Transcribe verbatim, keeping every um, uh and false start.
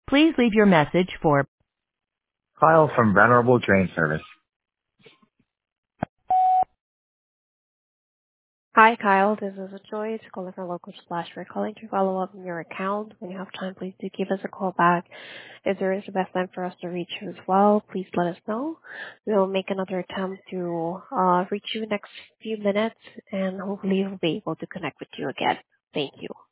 Please leave your message for Kyle from Venerable Drain Service. Hi, Kyle. This is Joyce calling from Local Splash. We're calling to follow up on your account. When you have time, please do give us a call back. If there is the best time for us to reach you as well, please let us know. We'll make another attempt to uh, reach you next few minutes, and hopefully we'll be able to connect with you again. Thank you.